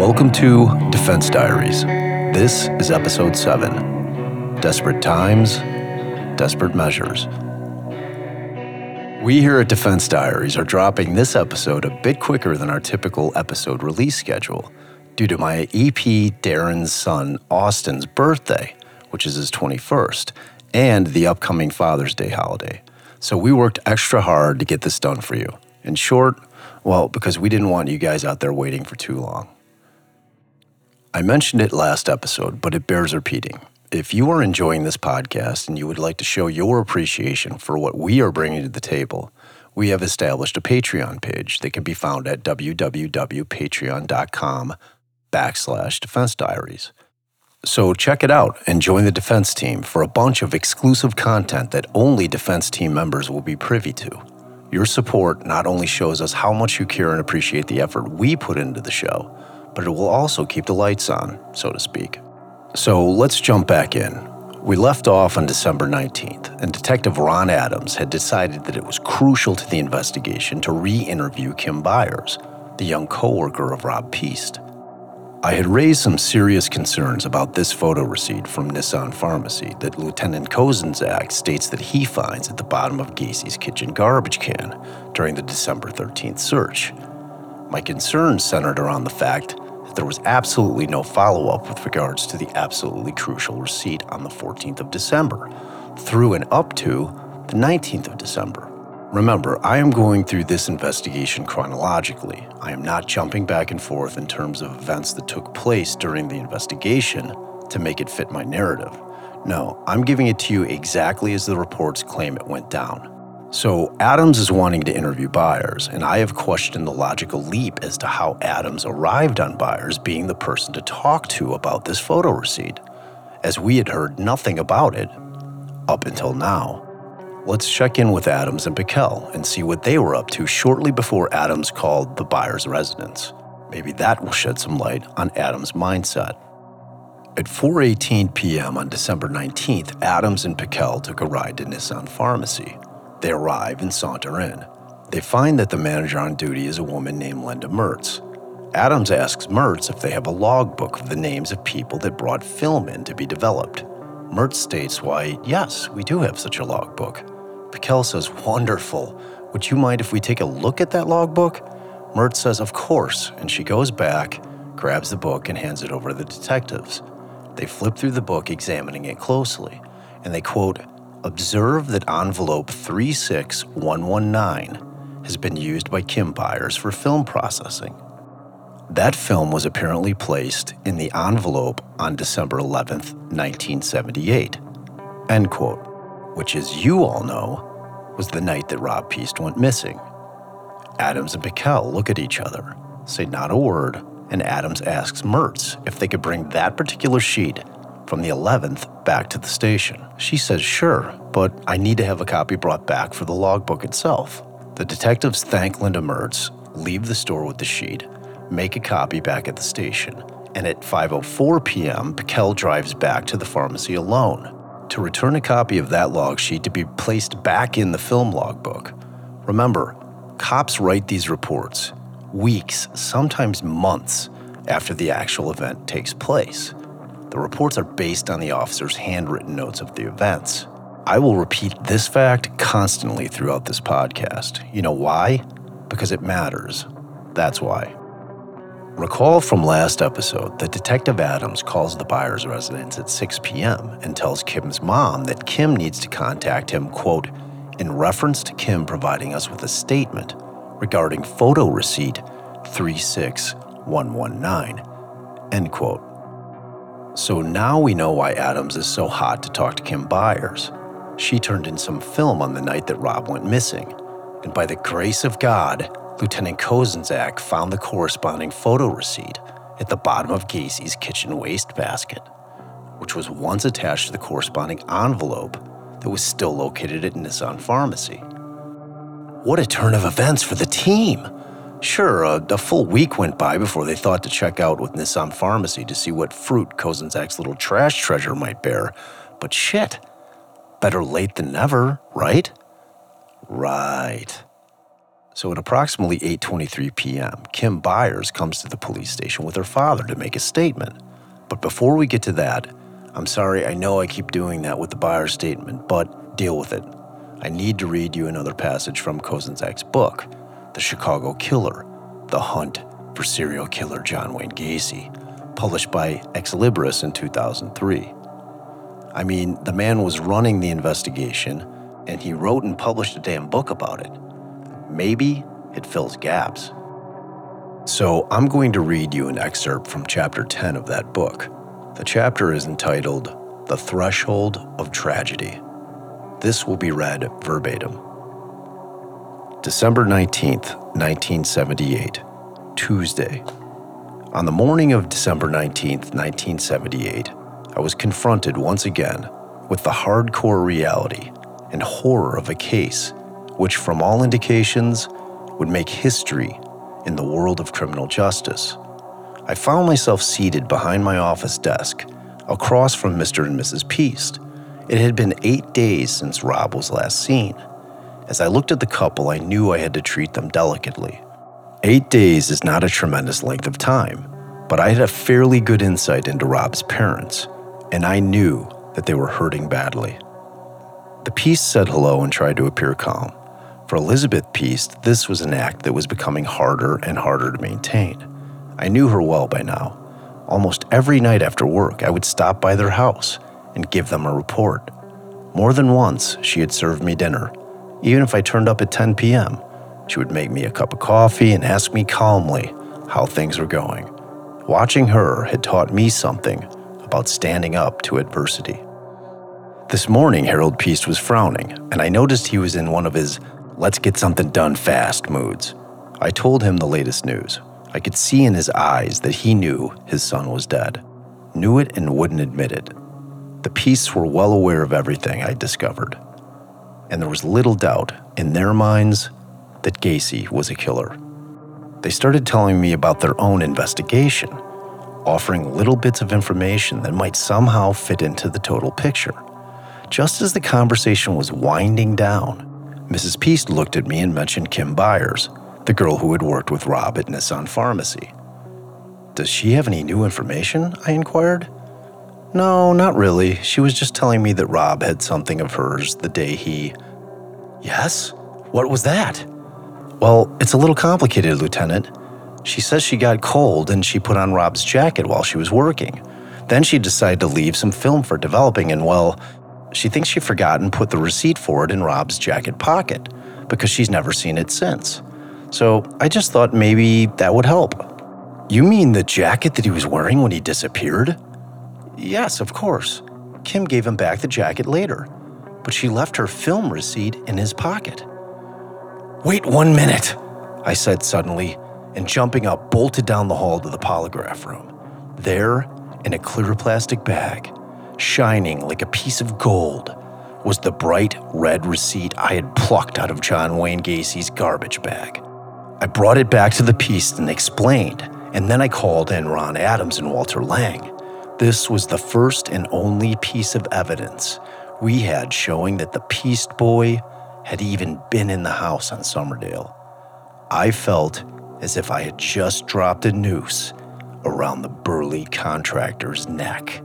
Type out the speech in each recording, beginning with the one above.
Welcome to Defense Diaries. This is episode 7, Desperate Times, Desperate Measures. We here at Defense Diaries are dropping this episode a bit quicker than our typical episode release schedule due to my EP Darren's son Austin's birthday, which is his 21st, and the upcoming Father's Day holiday. So we worked extra hard to get this done for you. In short, well, because we didn't want you guys out there waiting for too long. I mentioned it last episode, but it bears repeating. If you are enjoying this podcast and you would like to show your appreciation for what we are bringing to the table, we have established a Patreon page that can be found at www.patreon.com/Defense Diaries. So check it out and join the defense team for a bunch of exclusive content that only defense team members will be privy to. Your support not only shows us how much you care and appreciate the effort we put into the show, but it will also keep the lights on, so to speak. So let's jump back in. We left off on December 19th, and Detective Ron Adams had decided that it was crucial to the investigation to re-interview Kim Byers, the young co-worker of Rob Piest. I had raised some serious concerns about this photo receipt from Nissan Pharmacy that Lieutenant Kozenzak states that he finds at the bottom of Gacy's kitchen garbage can during the December 13th search. My concerns centered around the fact that there was absolutely no follow-up with regards to the absolutely crucial receipt on the 14th of December, through and up to the 19th of December. Remember, I am going through this investigation chronologically. I am not jumping back and forth in terms of events that took place during the investigation to make it fit my narrative. No, I'm giving it to you exactly as the reports claim it went down. So Adams is wanting to interview Byers, and I have questioned the logical leap as to how Adams arrived on Byers being the person to talk to about this photo receipt, as we had heard nothing about it up until now. Let's check in with Adams and Piquel and see what they were up to shortly before Adams called the Byers residence. Maybe that will shed some light on Adams' mindset. At 4:18 p.m. on December 19th, Adams and Piquel took a ride to Nissan Pharmacy. They arrive and saunter in. They find that the manager on duty is a woman named Linda Mertz. Adams asks Mertz if they have a logbook of the names of people that brought film in to be developed. Mertz states why, yes, we do have such a logbook. Piquel says, wonderful. Would you mind if we take a look at that logbook? Mertz says, of course, and she goes back, grabs the book, and hands it over to the detectives. They flip through the book, examining it closely, and they quote, observe that envelope 36119 has been used by Kim Byers for film processing. That film was apparently placed in the envelope on December 11th, 1978, end quote, which, as you all know, was the night that Rob Piest went missing. Adams and Piquel look at each other, say not a word, and Adams asks Mertz if they could bring that particular sheet from the 11th back to the station. She says, sure, but I need to have a copy brought back for the logbook itself. The detectives thank Linda Mertz, leave the store with the sheet, make a copy back at the station, and at 5:04 p.m., Piquel drives back to the pharmacy alone to return a copy of that log sheet to be placed back in the film logbook. Remember, cops write these reports weeks, sometimes months, after the actual event takes place. The reports are based on the officer's handwritten notes of the events. I will repeat this fact constantly throughout this podcast. You know why? Because it matters. That's why. Recall from last episode that Detective Adams calls the Byers residence at 6 p.m. and tells Kim's mom that Kim needs to contact him, quote, in reference to Kim providing us with a statement regarding photo receipt 36119, end quote. So now we know why Adams is so hot to talk to Kim Byers. She turned in some film on the night that Rob went missing, and by the grace of God, Lieutenant Kozenzak found the corresponding photo receipt at the bottom of Gacy's kitchen wastebasket, which was once attached to the corresponding envelope that was still located at Nissan Pharmacy. What a turn of events for the team! Sure, a full week went by before they thought to check out with Nissan Pharmacy to see what fruit Kozenzak's little trash treasure might bear, but shit, better late than never, right? Right. So at approximately 8:23 p.m., Kim Byers comes to the police station with her father to make a statement. But before we get to that, I'm sorry, I know I keep doing that with the Byers statement, but deal with it. I need to read you another passage from Kozenczak's book, The Chicago Killer, The Hunt for Serial Killer John Wayne Gacy, published by Ex Libris in 2003. I mean, the man was running the investigation, and he wrote and published a damn book about it. Maybe it fills gaps. So I'm going to read you an excerpt from chapter 10 of that book. The chapter is entitled, The Threshold of Tragedy. This will be read verbatim. December 19th, 1978, Tuesday. On the morning of December 19th, 1978, I was confronted once again with the hardcore reality and horror of a case which, from all indications, would make history in the world of criminal justice. I found myself seated behind my office desk, across from Mr. and Mrs. Piest. It had been 8 days since Rob was last seen. As I looked at the couple, I knew I had to treat them delicately. 8 days is not a tremendous length of time, but I had a fairly good insight into Rob's parents, and I knew that they were hurting badly. The Piest said hello and tried to appear calm. For Elizabeth Piest, this was an act that was becoming harder and harder to maintain. I knew her well by now. Almost every night after work, I would stop by their house and give them a report. More than once, she had served me dinner. Even if I turned up at 10 p.m., she would make me a cup of coffee and ask me calmly how things were going. Watching her had taught me something about standing up to adversity. This morning, Harold Piest was frowning, and I noticed he was in one of his let's get something done fast moods. I told him the latest news. I could see in his eyes that he knew his son was dead. Knew it and wouldn't admit it. The Piests were well aware of everything I'd discovered. And there was little doubt in their minds that Gacy was a killer. They started telling me about their own investigation, offering little bits of information that might somehow fit into the total picture. Just as the conversation was winding down, Mrs. Piest looked at me and mentioned Kim Byers, the girl who had worked with Rob at Nissan Pharmacy. Does she have any new information? I inquired. No, not really. She was just telling me that Rob had something of hers the day he... Yes? What was that? Well, it's a little complicated, Lieutenant. She says she got cold and she put on Rob's jacket while she was working. Then she decided to leave some film for developing and, well, she thinks she forgot and put the receipt for it in Rob's jacket pocket because she's never seen it since. So I just thought maybe that would help. You mean the jacket that he was wearing when he disappeared? Yes, of course. Kim gave him back the jacket later, but she left her film receipt in his pocket. Wait 1 minute, I said suddenly, and jumping up, bolted down the hall to the polygraph room. There, in a clear plastic bag, shining like a piece of gold, was the bright red receipt I had plucked out of John Wayne Gacy's garbage bag. I brought it back to the Piest and explained, and then I called in Ron Adams and Walter Lang. This was the first and only piece of evidence we had showing that the Piest boy had even been in the house on Summerdale. I felt as if I had just dropped a noose around the burly contractor's neck.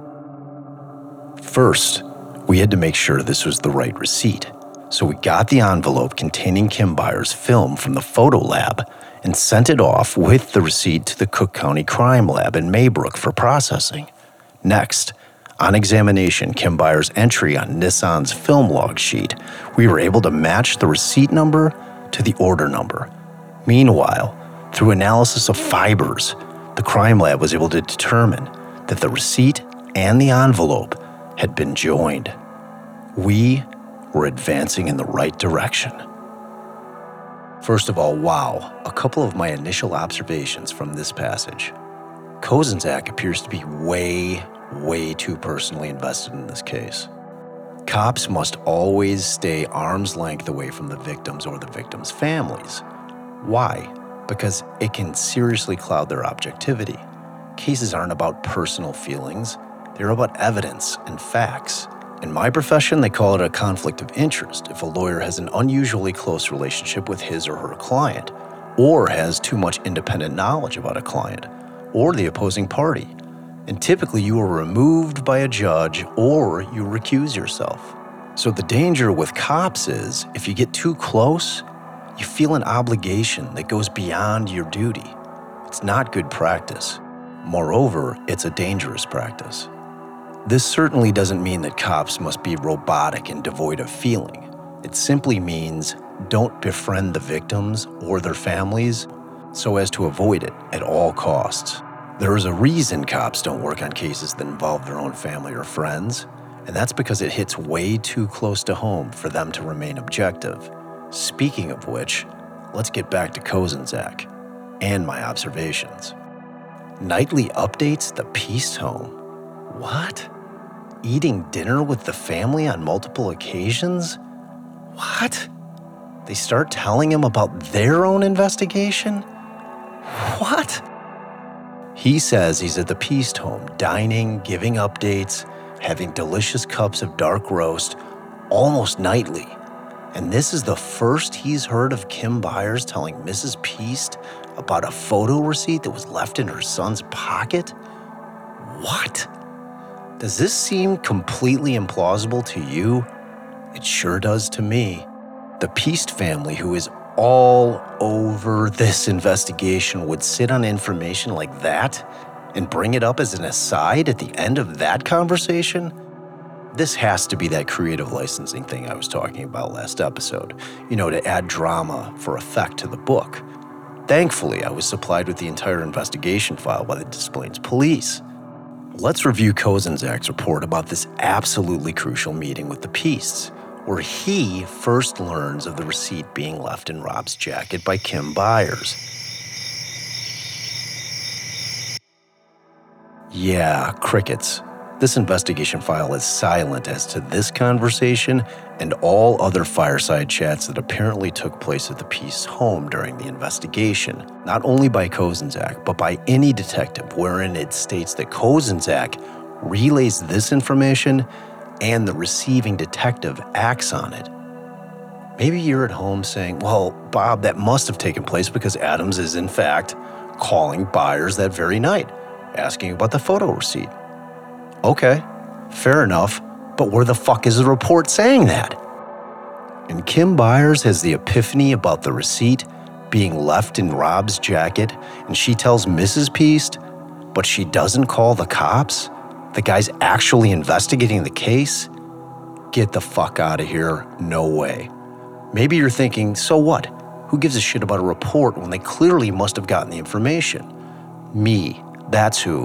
First, we had to make sure this was the right receipt, so we got the envelope containing Kim Byers' film from the photo lab and sent it off with the receipt to the Cook County Crime Lab in Maybrook for processing. Next, on examination, Kim Byers' entry on Nissan's film log sheet, we were able to match the receipt number to the order number. Meanwhile, through analysis of fibers, the crime lab was able to determine that the receipt and the envelope had been joined. We were advancing in the right direction. First of all, wow, a couple of my initial observations from this passage. Kozenczak appears to be way too personally invested in this case. Cops must always stay arm's length away from the victims or the victims' families. Why? Because it can seriously cloud their objectivity. Cases aren't about personal feelings, they're about evidence and facts. In my profession, they call it a conflict of interest if a lawyer has an unusually close relationship with his or her client, or has too much independent knowledge about a client, or the opposing party. And typically you are removed by a judge or you recuse yourself. So the danger with cops is, if you get too close, you feel an obligation that goes beyond your duty. It's not good practice. Moreover, it's a dangerous practice. This certainly doesn't mean that cops must be robotic and devoid of feeling. It simply means don't befriend the victims or their families so as to avoid it at all costs. There is a reason cops don't work on cases that involve their own family or friends, and that's because it hits way too close to home for them to remain objective. Speaking of which, let's get back to Kozenczak and my observations. Nightly updates the Piest home. What? Eating dinner with the family on multiple occasions? What? They start telling him about their own investigation? What? He says he's at the Piest home, dining, giving updates, having delicious cups of dark roast, almost nightly. And this is the first he's heard of Kim Byers telling Mrs. Piest about a photo receipt that was left in her son's pocket? What? Does this seem completely implausible to you? It sure does to me. The Piest family, who is all over this investigation, would sit on information like that and bring it up as an aside at the end of that conversation? This has to be that creative licensing thing I was talking about last episode, to add drama for effect to the book. Thankfully, I was supplied with the entire investigation file by the Des Plaines police. Let's review Kozenczak's report about this absolutely crucial meeting with the Piests, where he first learns of the receipt being left in Rob's jacket by Kim Byers. Yeah, crickets. This investigation file is silent as to this conversation and all other fireside chats that apparently took place at the Piest's home during the investigation, not only by Kozenczak, but by any detective, wherein it states that Kozenczak relays this information and the receiving detective acts on it. Maybe you're at home saying, well, Bob, that must have taken place because Adams is in fact calling Byers that very night, asking about the photo receipt. Okay, fair enough, but where the fuck is the report saying that? And Kim Byers has the epiphany about the receipt being left in Rob's jacket, and she tells Mrs. Piest, but she doesn't call the cops? The guy's actually investigating the case? Get the fuck out of here, no way. Maybe you're thinking, so what? Who gives a shit about a report when they clearly must have gotten the information? Me, that's who.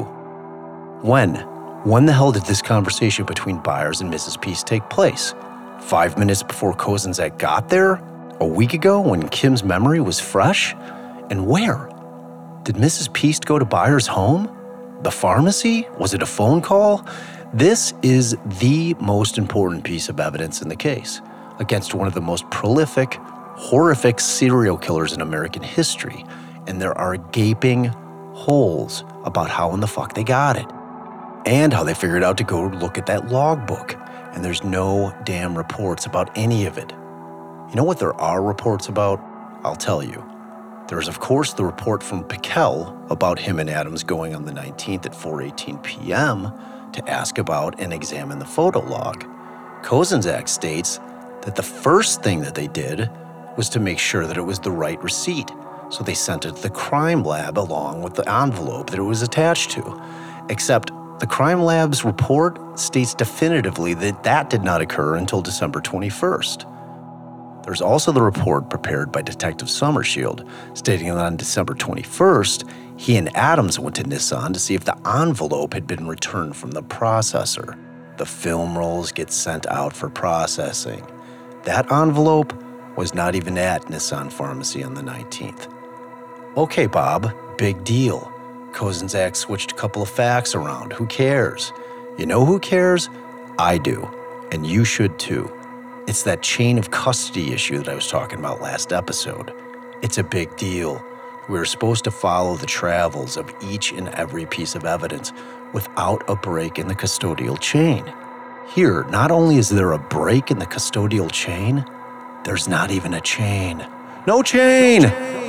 When the hell did this conversation between Byers and Mrs. Piest take place? 5 minutes before Kozenczak got there? A week ago when Kim's memory was fresh? And where? Did Mrs. Piest go to Byers' home? The pharmacy? Was it a phone call? This is the most important piece of evidence in the case against one of the most prolific, horrific serial killers in American history. And there are gaping holes about how in the fuck they got it. And how they figured out to go look at that logbook. And there's no damn reports about any of it. You know what there are reports about? I'll tell you. There's, of course, the report from Pickell about him and Adams going on the 19th at 4:18 p.m. to ask about and examine the photo log. Kozenczak states that the first thing that they did was to make sure that it was the right receipt. So they sent it to the crime lab along with the envelope that it was attached to. Except the crime lab's report states definitively that that did not occur until December 21st. There's also the report prepared by Detective Summershield stating that on December 21st, he and Adams went to Nissan to see if the envelope had been returned from the processor. The film rolls get sent out for processing. That envelope was not even at Nissan Pharmacy on the 19th. Okay, Bob, big deal. Kozenczak switched a couple of facts around. Who cares? You know who cares? I do. And you should too. It's that chain of custody issue that I was talking about last episode. It's a big deal. We're supposed to follow the travels of each and every piece of evidence without a break in the custodial chain. Here, not only is there a break in the custodial chain, there's not even a chain. No chain!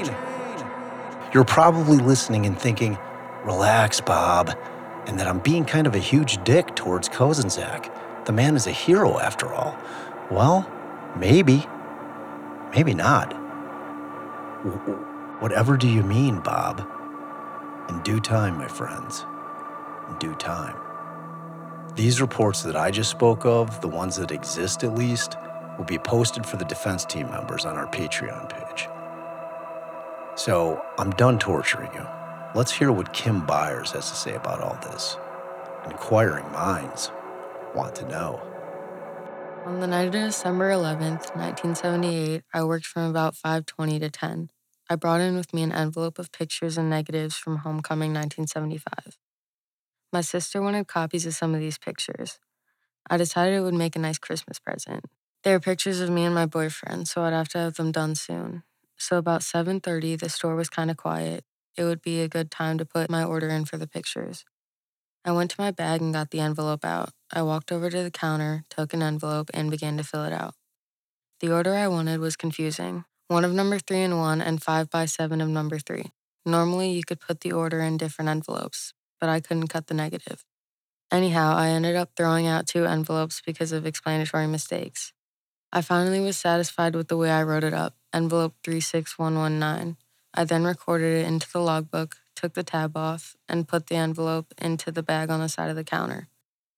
You're probably listening and thinking, relax, Bob, and that I'm being kind of a huge dick towards Kozenzak. The man is a hero after all. Well, maybe. Maybe not. Whatever do you mean, Bob? In due time, my friends. In due time. These reports that I just spoke of, the ones that exist at least, will be posted for the defense team members on our Patreon page. So, I'm done torturing you. Let's hear what Kim Byers has to say about all this. Inquiring minds want to know. On the night of December 11th, 1978, I worked from about 5:20 to 10. I brought in with me an envelope of pictures and negatives from Homecoming 1975. My sister wanted copies of some of these pictures. I decided it would make a nice Christmas present. They were pictures of me and my boyfriend, so I'd have to have them done soon. So about 7:30, the store was kind of quiet. It would be a good time to put my order in for the pictures. I went to my bag and got the envelope out. I walked over to the counter, took an envelope, and began to fill it out. The order I wanted was confusing. 1 of number 3 in one and 5x7 of number 3. Normally, you could put the order in different envelopes, but I couldn't cut the negative. Anyhow, I ended up throwing out 2 envelopes because of explanatory mistakes. I finally was satisfied with the way I wrote it up, envelope 36119. I then recorded it into the logbook, took the tab off, and put the envelope into the bag on the side of the counter.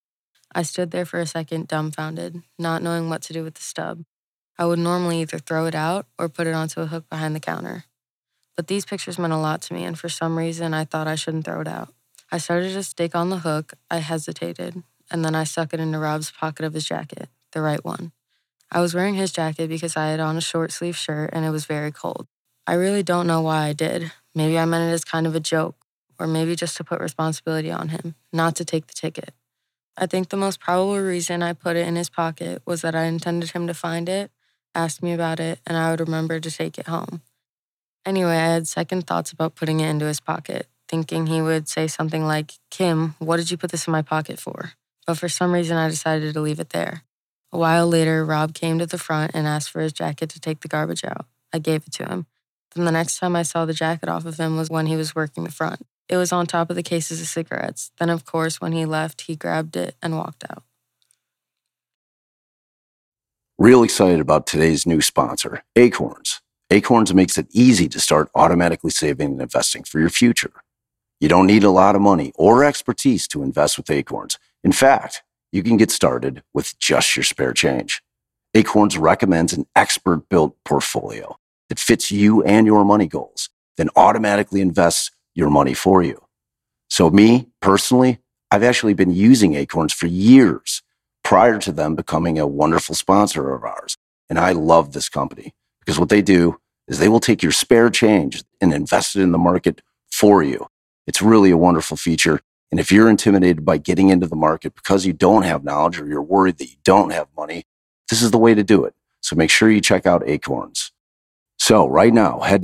I stood there for a second dumbfounded, not knowing what to do with the stub. I would normally either throw it out or put it onto a hook behind the counter. But these pictures meant a lot to me, and for some reason I thought I shouldn't throw it out. I started to stick on the hook, I hesitated, and then I stuck it into Rob's pocket of his jacket, the right one. I was wearing his jacket because I had on a short sleeve shirt and it was very cold. I really don't know why I did. Maybe I meant it as kind of a joke, or maybe just to put responsibility on him, not to take the ticket. I think the most probable reason I put it in his pocket was that I intended him to find it, ask me about it, and I would remember to take it home. Anyway, I had second thoughts about putting it into his pocket, thinking he would say something like, "Kim, what did you put this in my pocket for?" But for some reason, I decided to leave it there. A while later, Rob came to the front and asked for his jacket to take the garbage out. I gave it to him. Then the next time I saw the jacket off of him was when he was working the front. It was on top of the cases of cigarettes. Then, of course, when he left, he grabbed it and walked out. Real excited about today's new sponsor, Acorns. Acorns makes it easy to start automatically saving and investing for your future. You don't need a lot of money or expertise to invest with Acorns. In fact, you can get started with just your spare change. Acorns recommends an expert-built portfolio that fits you and your money goals, then automatically invests your money for you. So me, personally, I've actually been using Acorns for years prior to them becoming a wonderful sponsor of ours. And I love this company because what they do is they will take your spare change and invest it in the market for you. It's really a wonderful feature. And if you're intimidated by getting into the market because you don't have knowledge or you're worried that you don't have money, this is the way to do it. So make sure you check out Acorns. So right now, head to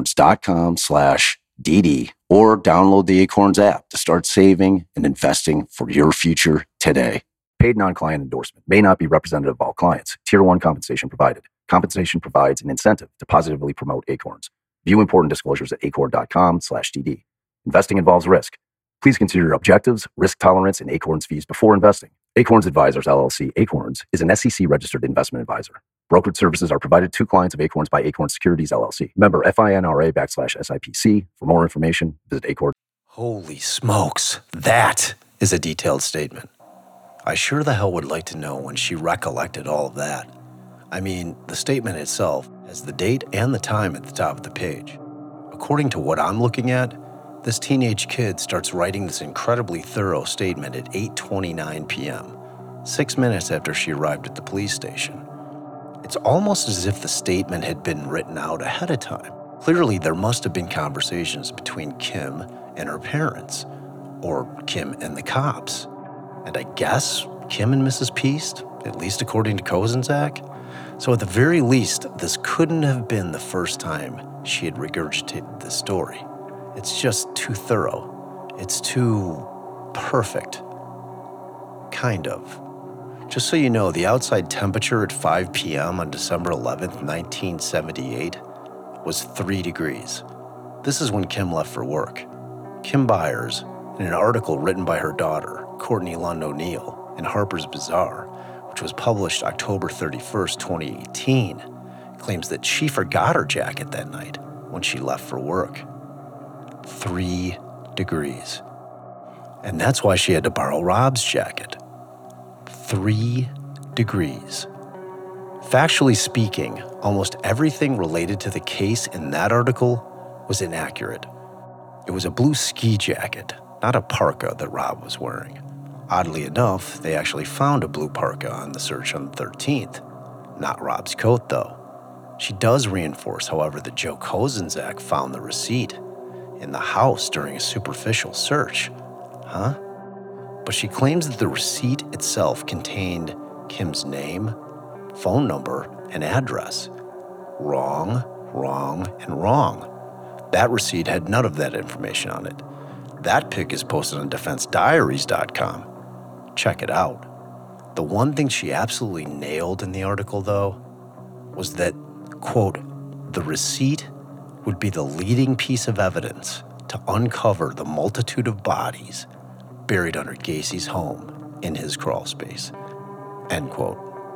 acorns.com/DD or download the Acorns app to start saving and investing for your future today. Paid non-client endorsement may not be representative of all clients. Tier 1 compensation provided. Compensation provides an incentive to positively promote Acorns. View important disclosures at acorn.com/DD. Investing involves risk. Please consider your objectives, risk tolerance, and Acorns fees before investing. Acorns Advisors, LLC. Acorns is an SEC-registered investment advisor. Brokerage services are provided to clients of Acorns by Acorns Securities, LLC. Member FINRA/SIPC. For more information, visit Acorn. Holy smokes, that is a detailed statement. I sure the hell would like to know when she recollected all of that. I mean, the statement itself has the date and the time at the top of the page. According to what I'm looking at, this teenage kid starts writing this incredibly thorough statement at 8:29 p.m., 6 minutes after she arrived at the police station. It's almost as if the statement had been written out ahead of time. Clearly, there must have been conversations between Kim and her parents, or Kim and the cops. And I guess Kim and Mrs. Peast, at least according to Kozenzak. So at the very least, this couldn't have been the first time she had regurgitated this story. It's just too thorough. It's too perfect. Kind of. Just so you know, the outside temperature at 5 p.m. on December 11th, 1978 was 3 degrees. This is when Kim left for work. Kim Byers, in an article written by her daughter, Courtney Lund O'Neill, in Harper's Bazaar, which was published October 31st, 2018, claims that she forgot her jacket that night when she left for work. 3 degrees. And that's why she had to borrow Rob's jacket. 3 degrees. Factually speaking, almost everything related to the case in that article was inaccurate. It was a blue ski jacket, not a parka that Rob was wearing. Oddly enough, they actually found a blue parka on the search on the 13th. Not Rob's coat, though. She does reinforce, however, that Joe Kozenzak found the receipt in the house during a superficial search. Huh? But she claims that the receipt itself contained Kim's name, phone number, and address. Wrong, and wrong. That receipt had none of that information on it. That pic is posted on DefenseDiaries.com. Check it out. The one thing she absolutely nailed in the article, though, was that, quote, the receipt would be the leading piece of evidence to uncover the multitude of bodies buried under Gacy's home in his crawl space, end quote.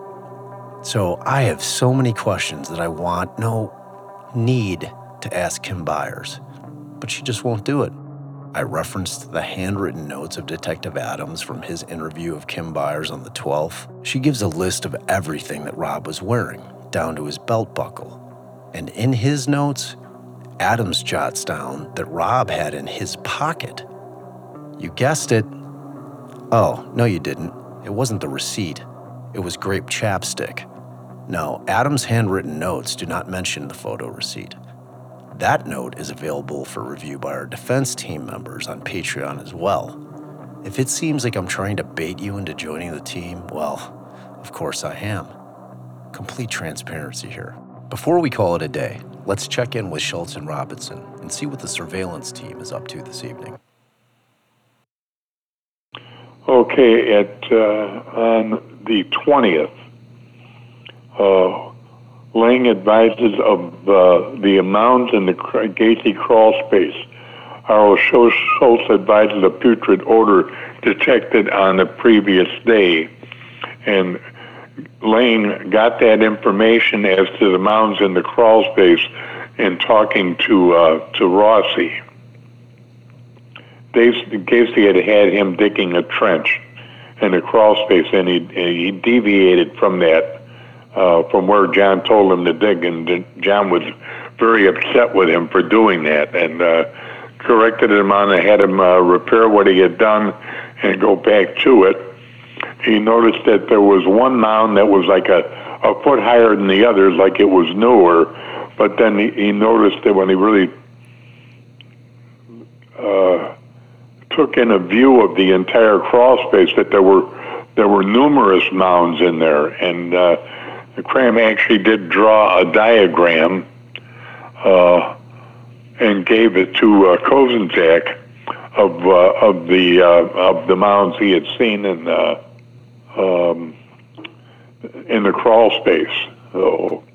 So I have so many questions that I want, no, need to ask Kim Byers, but she just won't do it. I referenced the handwritten notes of Detective Adams from his interview of Kim Byers on the 12th. She gives a list of everything that Rob was wearing, down to his belt buckle. And in his notes, Adams jots down that Rob had in his pocket. You guessed it. Oh, no you didn't. It wasn't the receipt. It was grape chapstick. No, Adams' handwritten notes do not mention the photo receipt. That note is available for review by our defense team members on Patreon as well. If it seems like I'm trying to bait you into joining the team, well, of course I am. Complete transparency here. Before we call it a day, let's check in with Schultz and Robinson and see what the surveillance team is up to this evening. Okay, on the 20th, Lang advises of the amounts in the Gacy crawl space. R.O. Schultz advises a putrid odor detected on the previous day. And Lang got that information as to the mounds in the crawl space in talking to Rossi. Gacy had him digging a trench in the crawl space, and he deviated from that, from where John told him to dig, and John was very upset with him for doing that, and corrected him on it, had him repair what he had done and go back to it. He noticed that there was one mound that was like a foot higher than the others, like it was newer, but then he noticed that when he really took in a view of the entire crawl space, that there were numerous mounds in there, and Cram actually did draw a diagram and gave it to Kozenzak of the mounds he had seen in the crawl space.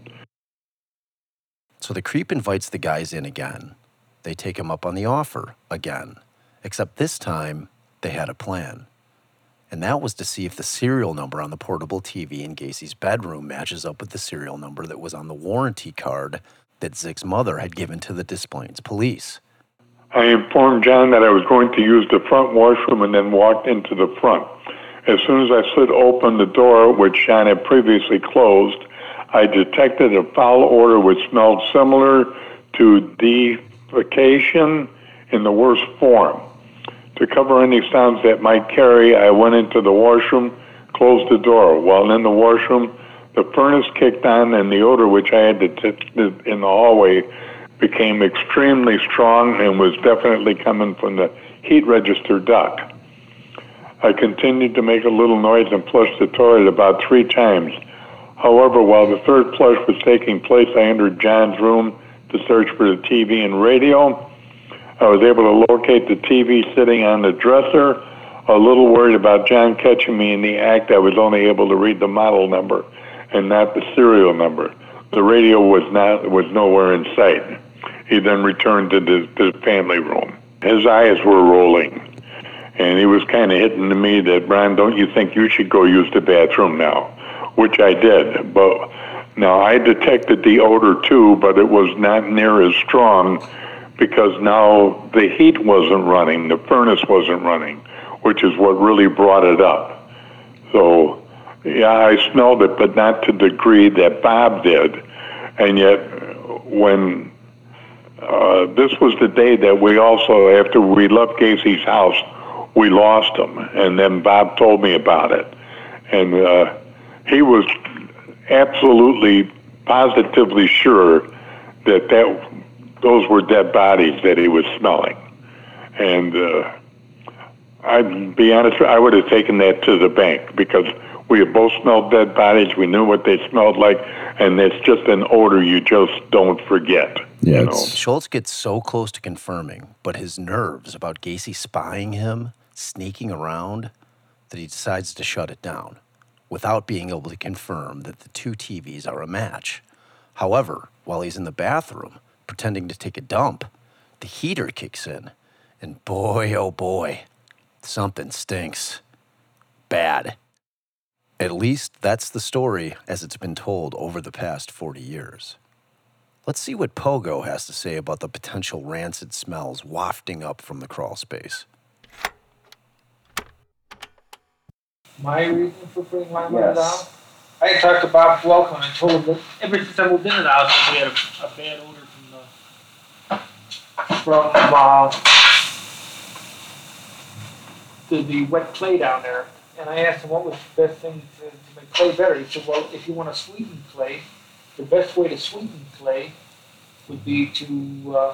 So the creep invites the guys in again. They take him up on the offer again, except this time they had a plan. And that was to see if the serial number on the portable TV in Gacy's bedroom matches up with the serial number that was on the warranty card that Zick's mother had given to the Des Plaines police. I informed John that I was going to use the front washroom and then walked into the front. As soon as I slid open the door, which John had previously closed, I detected a foul odor which smelled similar to defecation in the worst form. To cover any sounds that might carry, I went into the washroom, closed the door. While in the washroom, the furnace kicked on, and the odor which I had detected in the hallway became extremely strong and was definitely coming from the heat register duct. I continued to make a little noise and flushed the toilet about 3 times. However, while the third flush was taking place, I entered John's room to search for the TV and radio. I was able to locate the TV sitting on the dresser, a little worried about John catching me in the act. I was only able to read the model number and not the serial number. The radio was nowhere in sight. He then returned to the family room. His eyes were rolling, and he was kind of hitting to me that, Brian, don't you think you should go use the bathroom now? Which I did. But now I detected the odor too, but it was not near as strong because now the heat wasn't running, the furnace wasn't running, which is what really brought it up. So, yeah, I smelled it, but not to the degree that Bob did. And yet, when this was the day that we also, after we left Gacy's house, we lost him. And then Bob told me about it. And he was absolutely, positively sure that those were dead bodies that he was smelling. And I'd be honest, I would have taken that to the bank because we had both smelled dead bodies. We knew what they smelled like, and it's just an odor you just don't forget. Yeah, you know? Schultz gets so close to confirming, but his nerves about Gacy spying him, sneaking around, that he decides to shut it down without being able to confirm that the two TVs are a match. However, while he's in the bathroom pretending to take a dump, the heater kicks in, and boy, oh boy, something stinks. Bad. At least that's the story as it's been told over the past 40 years. Let's see what Pogo has to say about the potential rancid smells wafting up from the crawl space. My reason for putting lime on the house? I had talked to Bob Welcome and I told him that ever since I moved into the house, we had a bad odor from the wet clay down there. And I asked him what was the best thing to make clay better. He said, well, if you want to sweeten clay, the best way to sweeten clay would be to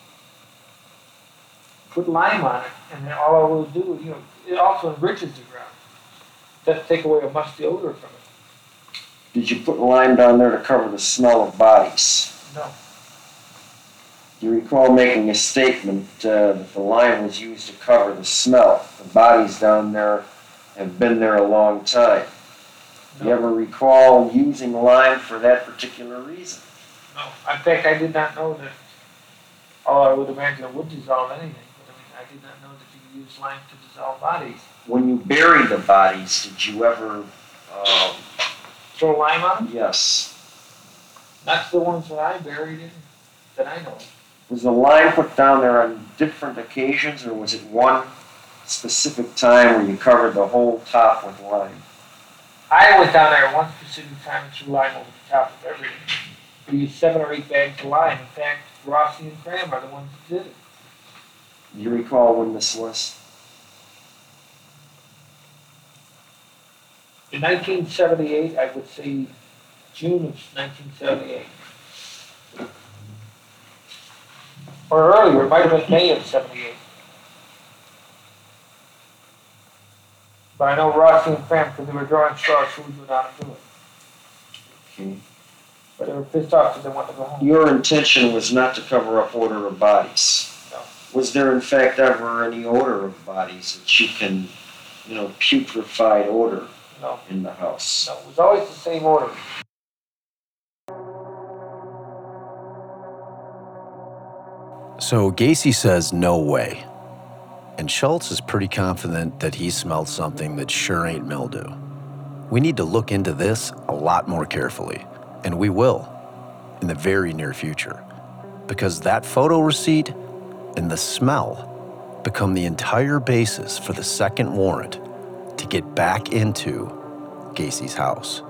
put lime on it. And then all I will do, it also enriches the ground. That's take away a musty odor from it. Did you put lime down there to cover the smell of bodies? No. Do you recall making a statement that the lime was used to cover the smell? The bodies down there have been there a long time. No. Do you ever recall using lime for that particular reason? No. In fact, I did not know that, I would imagine it would dissolve anything, but I did not know that you could use lime to dissolve bodies. When you buried the bodies, did you ever... Throw lime on them? Yes. Not the ones that I buried in, that I know of. Was the lime put down there on different occasions, or was it one specific time where you covered the whole top with lime? I went down there one specific time and threw lime over the top of everything. We used 7 or 8 bags of lime. In fact, Rossi and Graham are the ones that did it. Do you recall when this was? In 1978, I would say June of 1978. Or earlier, it might have been May of 78. But I know Rossi and Graham, because they were drawing straws, so we would go down and do it. Okay. But they were pissed off because they wanted to go home. Your intention was not to cover up odor of bodies. No. Was there in fact ever any odor of bodies that you can, putrefied odor No. in the house? No, it was always the same order. So Gacy says no way. And Schultz is pretty confident that he smelled something that sure ain't mildew. We need to look into this a lot more carefully, and we will in the very near future, because that photo receipt and the smell become the entire basis for the second warrant to get back into Gacy's house.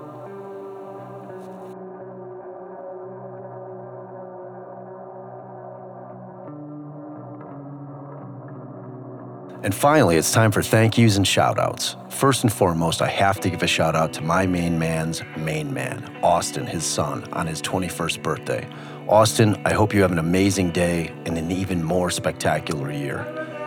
And finally, it's time for thank yous and shout outs. First and foremost, I have to give a shout out to my main man's main man, Austin, his son, on his 21st birthday. Austin, I hope you have an amazing day and an even more spectacular year.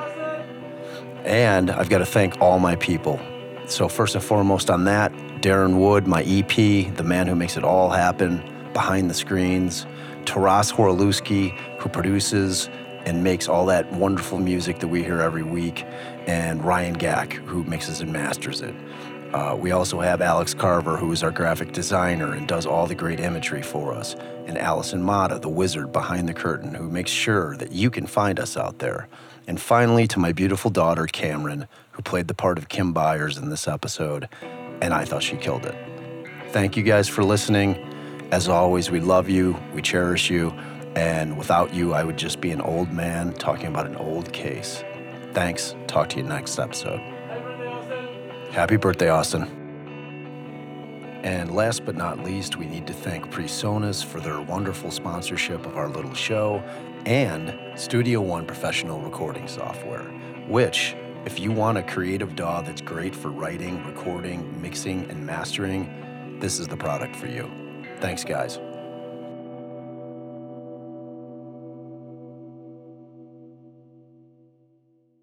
And I've got to thank all my people. So first and foremost on that, Darren Wood, my EP, the man who makes it all happen behind the screens, Taras Horolewski, who produces, and makes all that wonderful music that we hear every week, and Ryan Gack, who mixes and masters it. We also have Alex Carver, who is our graphic designer and does all the great imagery for us, and Allison Mata, the wizard behind the curtain, who makes sure that you can find us out there. And finally, to my beautiful daughter, Cameron, who played the part of Kim Byers in this episode, and I thought she killed it. Thank you guys for listening. As always, we love you, we cherish you, and without you, I would just be an old man talking about an old case. Thanks. Talk to you next episode. Happy birthday, Austin. And last but not least, we need to thank PreSonus for their wonderful sponsorship of our little show, and Studio One professional recording software, which, if you want a creative DAW that's great for writing, recording, mixing, and mastering, this is the product for you. Thanks, guys.